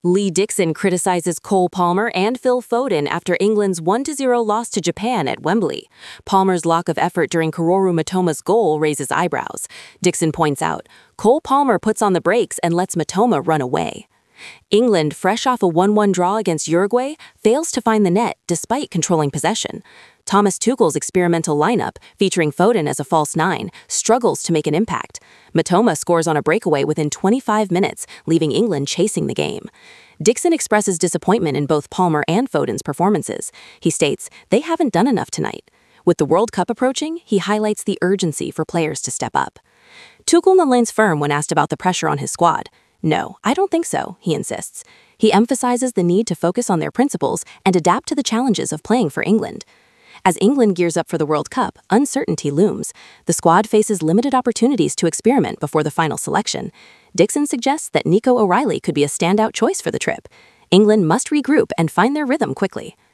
Lee Dixon criticizes Cole Palmer and Phil Foden after England's 1-0 loss to Japan at Wembley. Palmer's lack of effort during Kaoru Mitoma's goal raises eyebrows. Dixon points out, Cole Palmer puts on the brakes and lets Mitoma run away. England, fresh off a 1-1 draw against Uruguay, fails to find the net despite controlling possession. Thomas Tuchel's experimental lineup, featuring Foden as a false nine, struggles to make an impact. Mitoma scores on a breakaway within 25 minutes, leaving England chasing the game. Dixon expresses disappointment in both Palmer and Foden's performances. He states, they haven't done enough tonight. With the World Cup approaching, he highlights the urgency for players to step up. Tuchel remains firm when asked about the pressure on his squad. No, I don't think so, he insists. He emphasizes the need to focus on their principles and adapt to the challenges of playing for England. As England gears up for the World Cup, uncertainty looms. The squad faces limited opportunities to experiment before the final selection. Dixon suggests that Nico O'Reilly could be a standout choice for the trip. England must regroup and find their rhythm quickly.